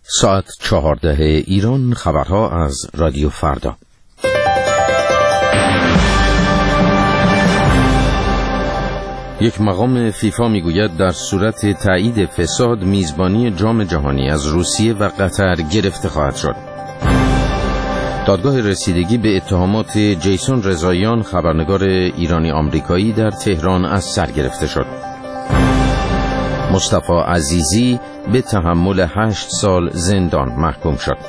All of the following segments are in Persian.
ساعت 14 ایران. خبرها از رادیو فردا. یک مقام فیفا میگوید در صورت تایید فساد میزبانی جام جهانی از روسیه و قطر گرفته خواهد شد. دادگاه رسیدگی به اتهامات جیسون رضاییان خبرنگار ایرانی آمریکایی در تهران از سر گرفته شد. مصطفی عزیزی به تحمل 8 سال زندان محکوم شد.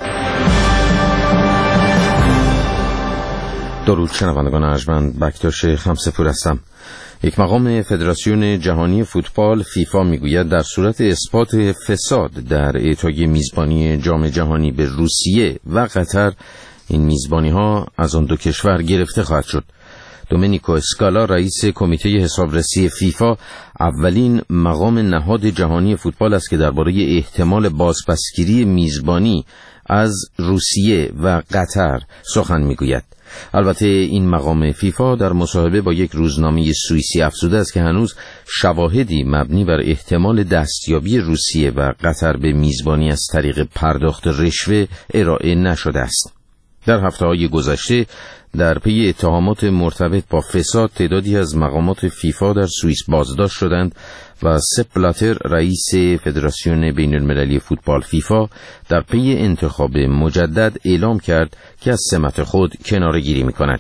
درود شنوندگان ارجمند، بکتاش خمسه‌پور هستم. یک مقام فدراسیون جهانی فوتبال فیفا میگوید در صورت اثبات فساد در اعطای میزبانی جام جهانی به روسیه و قطر، این میزبانی ها از آن دو کشور گرفته خواهد شد. دومینیکو اسکالا رئیس کمیته حسابرسی فیفا اولین مقام نهاد جهانی فوتبال است که درباره احتمال بازپسگیری میزبانی از روسیه و قطر سخن میگوید. البته این مقام فیفا در مصاحبه با یک روزنامه سوئیسی افزوده است که هنوز شواهدی مبنی بر احتمال دستیابی روسیه و قطر به میزبانی از طریق پرداخت رشوه ارائه نشده است. در هفته‌های گذشته در پی اتهامات مرتبط با فساد تعدادی از مقامات فیفا در سوئیس بازداشت شدند و سپ بلاتر رئیس فدراسیون بین المللی فوتبال فیفا در پی انتخاب مجدد اعلام کرد که از سمت خود کناره‌گیری می‌کند.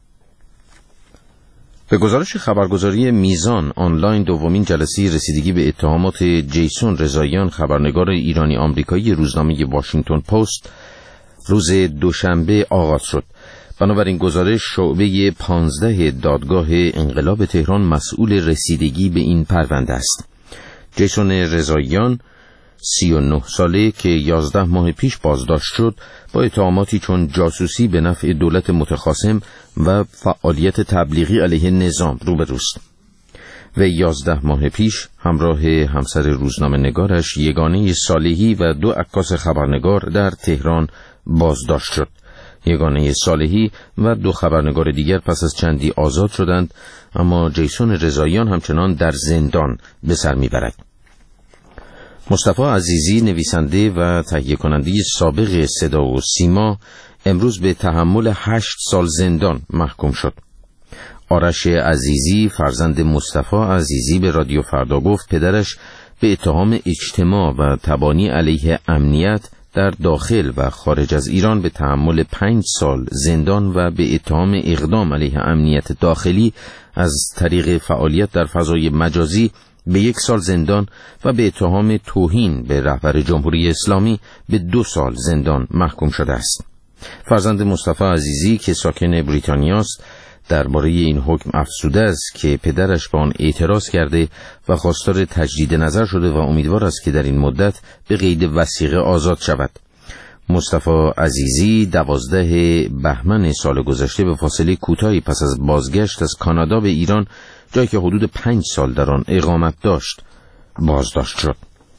به گزارش خبرگزاری میزان آنلاین دومین جلسه رسیدگی به اتهامات جیسون رضاییان خبرنگار ایرانی آمریکایی روزنامه واشنگتن پست روز دوشنبه آغاز شد. بنابراین گزارش شعبه 15 دادگاه انقلاب تهران مسئول رسیدگی به این پرونده است. جیسون رضاییان 39 ساله که 11 ماه پیش بازداشت شد با اتهاماتی چون جاسوسی به نفع دولت متخاصم و فعالیت تبلیغی علیه نظام روبروست. و 11 ماه پیش همراه همسر روزنامه نگارش یگانه صالحی و 2 عکاس خبرنگار در تهران بازداشت شد. یگانه صالحی و 2 خبرنگار دیگر پس از چندی آزاد شدند، اما جیسون رضاییان همچنان در زندان به سر میبرد. مصطفی عزیزی نویسنده و تهیه کننده سابق صدا و سیما امروز به تحمل 8 سال زندان محکوم شد. آرش عزیزی فرزند مصطفی عزیزی به رادیو فردا گفت پدرش به اتهام اجتماع و تبانی علیه امنیت در داخل و خارج از ایران به تحمل 5 سال زندان و به اتهام اقدام علیه امنیت داخلی از طریق فعالیت در فضای مجازی به 1 سال زندان و به اتهام توهین به رهبر جمهوری اسلامی به 2 سال زندان محکوم شده است. فرزند مصطفی عزیزی که ساکن بریتانیا است درباره این حکم افسوده است که پدرش به آن اعتراض کرده و خواستار تجدید نظر شده و امیدوار است که در این مدت به قید وثیقه آزاد شود. مصطفی عزیزی 12 بهمن سال گذشته به فاصله کوتاهی پس از بازگشت از کانادا به ایران، جایی که حدود 5 سال در آن اقامت داشت، بازداشت شد.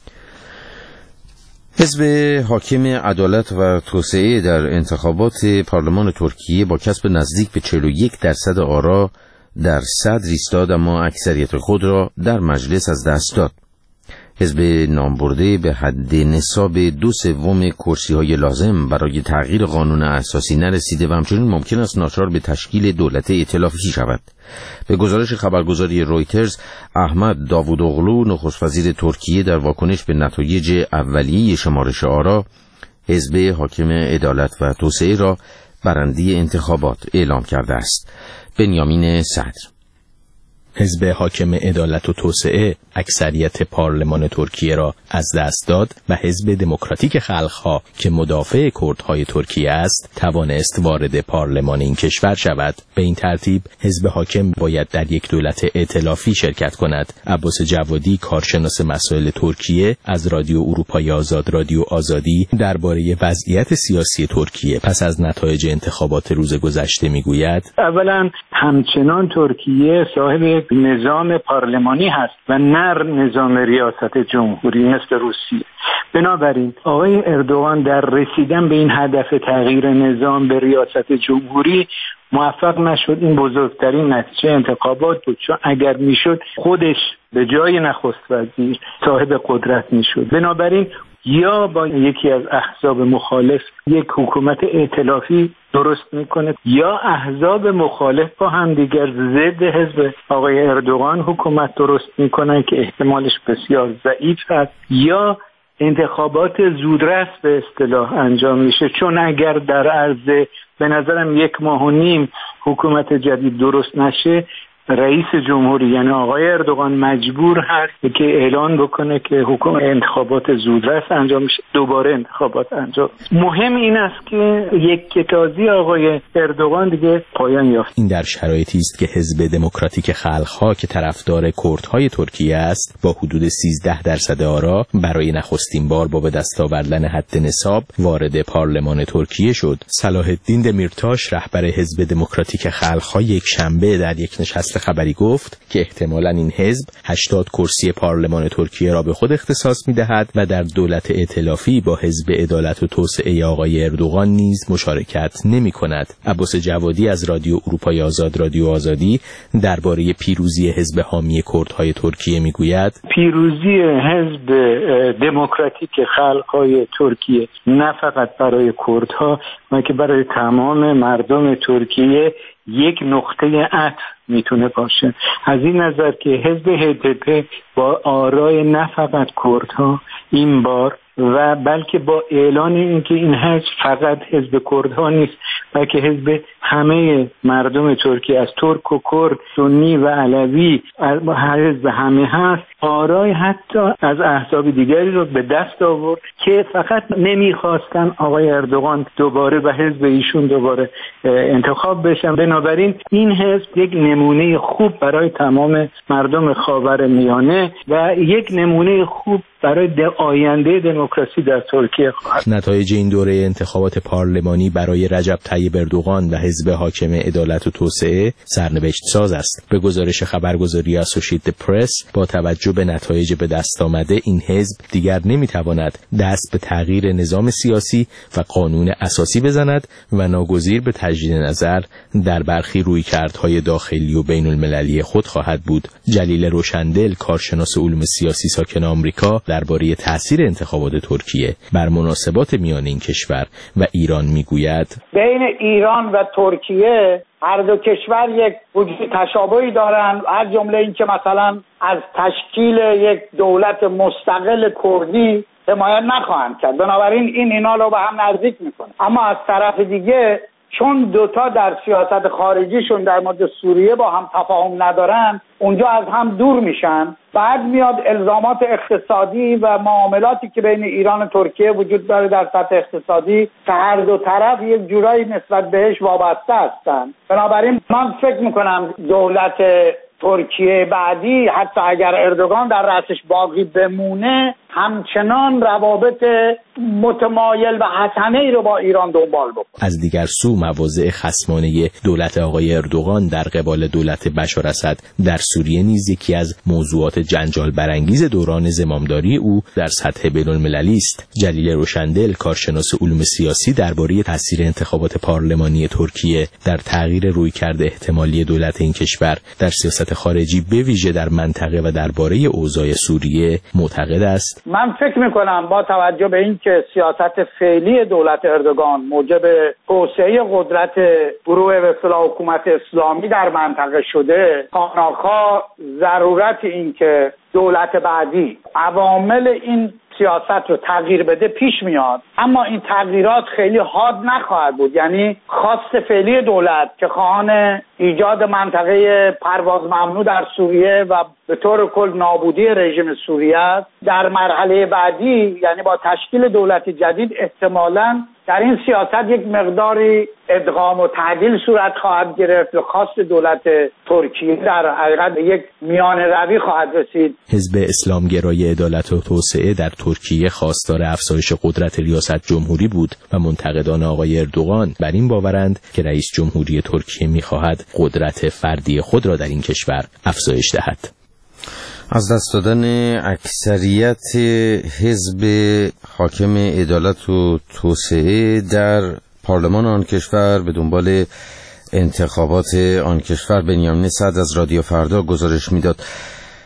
حزب حاکم عدالت و توسعه در انتخابات پارلمان ترکیه با کسب نزدیک به 41% آرا در صدر ایستاد، اما اکثریت خود را در مجلس از دست داد. حزب نامبرده به حد نصاب 2/3 کرسی‌های لازم برای تغییر قانون اساسی نرسیده و همچنین ممکن است ناچار به تشکیل دولت ائتلافی شود. به گزارش خبرگزاری رویترز، احمد داوودوغلو نخست وزیر ترکیه در واکنش به نتایج اولیه شمارش آرا حزب حاکم عدالت و توسعه را برنده انتخابات اعلام کرده است. بنیامین صدر: حزب حاکم عدالت و توسعه اکثریت پارلمان ترکیه را از دست داد و حزب دموکراتیک خلق‌ها که مدافع کردهای ترکیه است توانست وارد پارلمان این کشور شود. به این ترتیب حزب حاکم باید در یک دولت ائتلافی شرکت کند. عباس جوادی، کارشناس مسائل ترکیه از رادیو اروپای آزاد، رادیو آزادی، درباره وضعیت سیاسی ترکیه پس از نتایج انتخابات روز گذشته میگوید: اولا همچنان ترکیه صاحب نظام پارلمانی هست و نه نظام ریاست جمهوری مثل روسیه. بنابراین آقای اردوغان در رسیدن به این هدف تغییر نظام به ریاست جمهوری موفق نشد. این بزرگترین نتیجه انتخابات بود، چون اگر میشد خودش به جای نخست وزیر صاحب قدرت میشد. بنابراین یا با یکی از احزاب مخالف یک حکومت ائتلافی درست میکنه، یا احزاب مخالف با هم دیگر ضد حزب آقای اردوغان حکومت درست میکنن که احتمالش بسیار ضعیف است، یا انتخابات زودرس به اصطلاح انجام میشه. چون اگر در عرض به نظرم 1.5 ماه حکومت جدید درست نشه، رئیس جمهوری یعنی آقای اردوغان مجبور هست که اعلان بکنه که انتخابات زودرس انجام میشه، دوباره انتخابات انجام. مهم این است که یک کتازی آقای اردوغان دیگه پایان یافت. این در شرایطی است که حزب دموکراتیک خلق‌ها که طرفدار کردهای ترکیه است با حدود 13% آرا برای نخستین بار با به دست آوردن حد نصاب وارد پارلمان ترکیه شد. صلاح الدین دمیرتاش رهبر حزب دموکراتیک خلق‌ها یک شنبه در یک نشست خبری گفت که احتمالاً این حزب 80 کرسی پارلمان ترکیه را به خود اختصاص می‌دهد و در دولت ائتلافی با حزب عدالت و توسعه آقای اردوغان نیز مشارکت نمی‌کند. عباس جوادی از رادیو اروپای آزاد، رادیو آزادی، درباره پیروزی حزب حامی کردهای ترکیه می‌گوید: پیروزی حزب دموکراتیک خلق‌های ترکیه نه فقط برای کردها بلکه برای تمام مردم ترکیه یک نقطه عطف میتونه باشه. از این نظر که حزب HDP با آرای نه فقط کردها این بار و بلکه با اعلان اینکه این حزب فقط حزب کردها نیست بلکه حزب همه مردم ترکیه از ترک و کرد، سنی و علوی، حزب همه هست، آرای حتی از احزاب دیگری رو به دست آورد که فقط نمیخواستن آقای اردوغان دوباره و حزب ایشون دوباره انتخاب بشن. بنابراین این حزب یک نمونه خوب برای تمام مردم خاورمیانه و یک نمونه خوب برای آینده دموکراسی در ترکیه خواهد. نتایج این دوره انتخابات پارلمانی برای رجب طیب اردوغان و حزب حاکم عدالت و توسعه سرنوشت ساز است. به گزارش خبرگزاری اسوسییتد پرس، با توجه به نتایج به دست آمده این حزب دیگر نمیتواند دست به تغییر نظام سیاسی و قانون اساسی بزند و ناگزیر به تجدید نظر در برخی رویکردهای داخلی و بین المللی خود خواهد بود. جلیل روشندل، کارشناس علوم سیاسی ساکن آمریکا، درباره تأثیر انتخابات ترکیه بر مناسبات میان این کشور و ایران میگوید: بین ایران و ترکیه هر دو کشور یک وجود تشابهی دارند، از جمله این که مثلا از تشکیل یک دولت مستقل کردی حمایت نخواهند کرد. بنابراین اینا رو به هم نزدیک میکنه. اما از طرف دیگه چون دوتا در سیاست خارجیشون در مورد سوریه با هم تفاهم ندارن، اونجا از هم دور میشن. بعد میاد الزامات اقتصادی و معاملاتی که بین ایران و ترکیه وجود داره در سطح اقتصادی که هر دو طرف یک جورایی نسبت بهش وابسته هستن. بنابراین من فکر میکنم دولت ترکیه بعدی حتی اگر اردوغان در رأسش باقی بمونه همچنان روابط متمایل و حسنه‌ای رو با ایران دنبال بکنه. از دیگر سو مواضع خصمانه دولت آقای اردوغان در قبال دولت بشار اسد در سوریه نیز یکی از موضوعات جنجال برانگیز دوران زمامداری او در سطح بین‌المللی است. جلیل روشندل، کارشناس علوم سیاسی، درباره تاثیر انتخابات پارلمانی ترکیه در تغییر رویکرد احتمالی دولت این کشور در سیاست خارجی به ویژه در منطقه و درباره اوضاع سوریه معتقد است: من فکر میکنم با توجه به این که سیاست فعلی دولت اردوغان موجب توسعه قدرت گروه به اصطلاح حکومت اسلامی در منطقه شده، خواهرخواه ضرورت این که دولت بعدی عوامل این سیاست رو تغییر بده پیش میاد. اما این تغییرات خیلی حاد نخواهد بود. یعنی خواست فعلی دولت که خواهان ایجاد منطقه پرواز ممنوع در سوریه و به طور کل نابودی رژیم سوریه است، در مرحله بعدی یعنی با تشکیل دولت جدید احتمالاً در این سیاست یک مقداری ادغام و تعدیل صورت خواهد گرفت و خواست دولت ترکیه در حقیقت یک میان روی خواهد رسید. حزب اسلامگرای عدالت و توسعه در ترکیه خواستار افزایش قدرت ریاست جمهوری بود و منتقدان آقای اردوغان بر این باورند که رئیس جمهوری ترکیه می‌خواهد قدرت فردی خود را در این کشور افزایش دهد. از دست دادن اکثریت حزب حاکم عدالت و توسعه در پارلمان آن کشور به دنبال انتخابات آن کشور، بنیامین سعد از رادیو فردا گزارش میداد.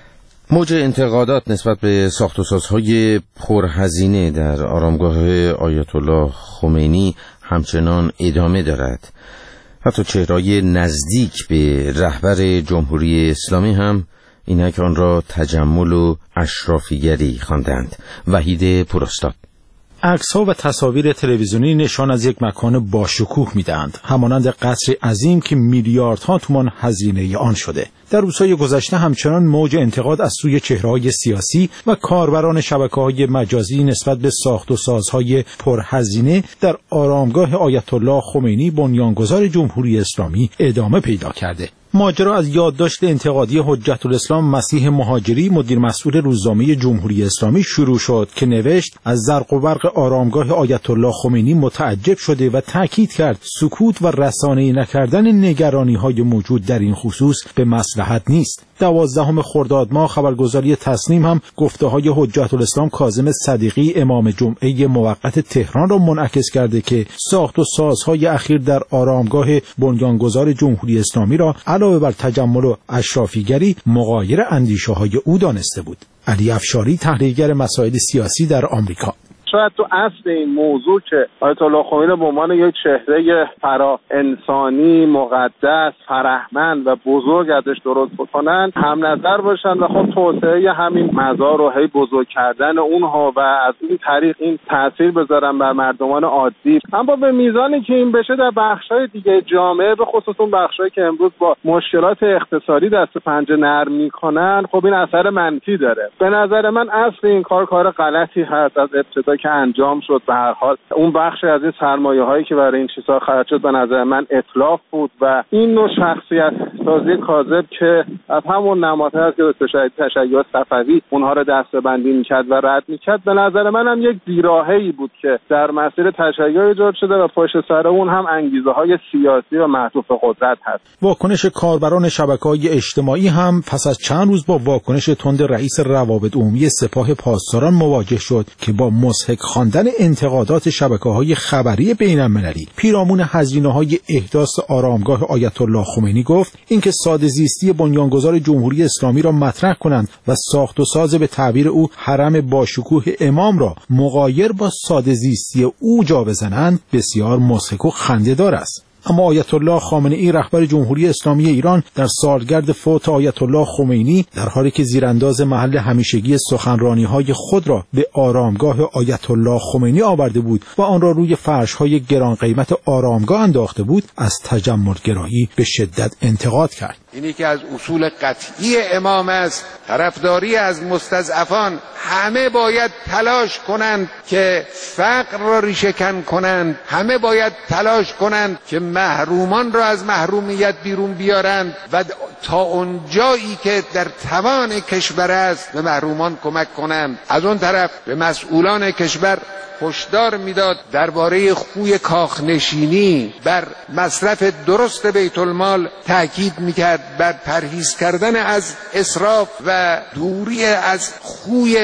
موج انتقادات نسبت به ساخت و سازهای پرهزینه در آرامگاه آیت الله خمینی همچنان ادامه دارد. حتی چهره‌های نزدیک به رهبر جمهوری اسلامی هم اینک آن را تجمل و اشرافیگری خواندند. وحید پوراستاد: عکس‌ها و تصاویر تلویزیونی نشان از یک مکان باشکوه می‌دهند، همانند قصری عظیم که میلیاردها تومان هزینه آن شده. در روزهای گذشته همچنان موج انتقاد از سوی چهره‌های سیاسی و کاربران شبکه‌های مجازی نسبت به ساخت و سازهای پرهزینه در آرامگاه آیت الله خمینی بنیانگذار جمهوری اسلامی ادامه پیدا کرده. ماجرا از یادداشت انتقادی حجت الاسلام مسیح مهاجری، مدیر مسئول روزنامه جمهوری اسلامی شروع شد که نوشت: از زرق و برق آرامگاه آیت الله خمینی متعجب شده و تاکید کرد سکوت و رسانه‌ای نکردن نگرانی‌های موجود در این خصوص به مصلحت نیست. 12 خرداد ماه خبرگزاری تصنیم هم گفته‌های حجت الاسلام کاظم صدیقی امام جمعه موقت تهران را منعکس کرده که ساخت و سازهای اخیر در آرامگاه بنیانگذار جمهوری اسلامی را علاوه بر تجمل و اشرافیگری مغایر اندیشه‌های او دانسته بود. علی افشاری، تحلیلگر مسائل سیاسی در آمریکا: شاید تو اصل این موضوع که آیت الله خمینی به عنوان یک چهره فرا انسانی، مقدس، فرهمند و بزرگ ازش درست بکنن هم نظر باشن و خب توسعه همین مزار و هی بزرگ کردن اونها و از این طریق این تاثیر بذارن بر مردمان عادی. اما به میزانی که این بشه در بخش‌های دیگه جامعه، به خصوص اون بخش‌هایی که امروز با مشکلات اقتصادی دست و پنجه نرم می‌کنن، خب این اثر منفی داره. به نظر من اصل این کار غلطی هست. از ابتدا که انجام شد به هر حال اون بخش از این سرمایه‌هایی که برای این چیزا خرج شد به نظر من اتلاف بود و این نوع شخصیت سازی کاذب که از همون نمادها که تشیع صفوی اونها رو دسته‌بندی می‌کرد و رد می‌کرد، به نظر من هم یک بیراهه‌ای بود که در مسیر تشیع ایجاد شده و پشت سر اون هم انگیزه‌های سیاسی و معطوف قدرت هست. واکنش کاربران شبکه‌های اجتماعی هم پس از چند روز با واکنش تند رئیس روابط عمومی سپاه پاسداران مواجه شد که با مضحک خواندن انتقادات شبکه‌های خبری بین‌المللی پیرامون هزینه‌های احداث آرامگاه آیت الله خمینی گفت اینکه ساده‌زیستی بنیانگذار جمهوری اسلامی را مطرح کنند و ساخت و ساز به تعبیر او حرم باشکوه امام را مغایر با ساده‌زیستی او جا بزنند بسیار مضحک و خنده‌دار است. اما آیت الله خامنه‌ای رهبر جمهوری اسلامی ایران در سالگرد فوت آیت الله خمینی در حالی که زیرانداز محل همیشگی سخنرانی‌های خود را به آرامگاه آیت الله خمینی آورده بود و آن را روی فرش‌های گران قیمت آرامگاه انداخته بود، از تجمل‌گرایی به شدت انتقاد کرد. اینی که از اصول قطعی امام است، طرفداری از مستضعفان. همه باید تلاش کنند که فقر را ریشه‌کن کنند، همه باید تلاش کنند که محرومان را از محرومیت بیرون بیارند و تا اون جایی که در توان کشور است به محرومان کمک کنند. از اون طرف به مسئولان کشور هشدار میداد درباره خوی کاخنشینی، بر مصرف درست بیت المال تاکید میکرد، بر پرهیز کردن از اسراف و دوری از خوی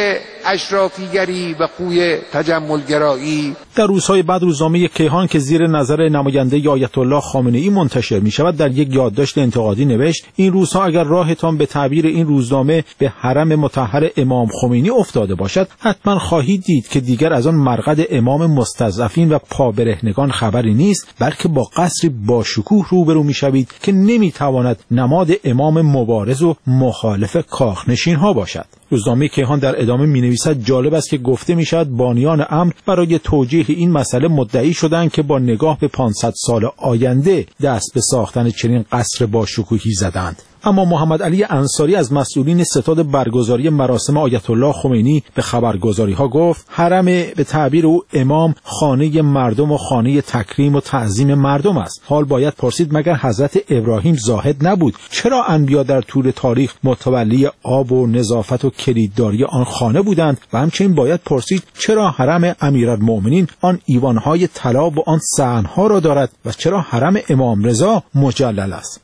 اشرافیگری و خوی تجملگرایی. در روزهای بعد روزنامه کیهان که زیر نظر نماینده آیت الله خامنه‌ای منتشر می‌شود در یک یادداشت انتقادی نوشت: این روزها اگر راهتان به تعبیر این روزنامه به حرم مطهر امام خمینی افتاده باشد، حتما خواهید دید که دیگر از آن مرقد امام مستضعفین و پابرهنگان خبری نیست، بلکه با قصری باشکوه روبرو می‌شوید که نمی‌تواند نماد امام مبارز و مخالف کاخنشین‌ها باشد. روزنامه کیهان در ادامه می‌نویسد: جالب است که گفته می‌شود بانیان امر برای توجیه این مسئله مدعی شدند که با نگاه به 500 سال آینده دست به ساختن چنین قصر باشکوهی زدند. اما محمد علی انصاری از مسئولین ستاد برگزاری مراسم آیت الله خمینی به خبرگزاری‌ها گفت: حرم به تعبیر او امام خانه مردم و خانه تکریم و تعظیم مردم است. حال باید پرسید مگر حضرت ابراهیم زاهد نبود؟ چرا انبیا در طول تاریخ متولی آب و نظافت و کلیدداری آن خانه بودند؟ و همچنین باید پرسید چرا حرم امیرالمؤمنین آن ایوان‌های طلا و آن صحن‌ها را دارد و چرا حرم امام رضا مجلل است؟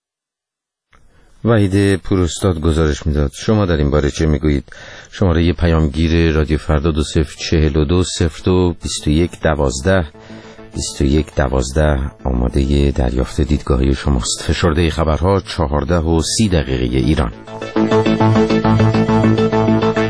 وحید پوراستاد گزارش میداد. شما در این باره چه میگویید؟ شماره پیامگیر رادیو فردا 2042 02 21 12 2112 آماده دریافت دیدگاهی شماست. فشرده خبرها 14:30 ایران.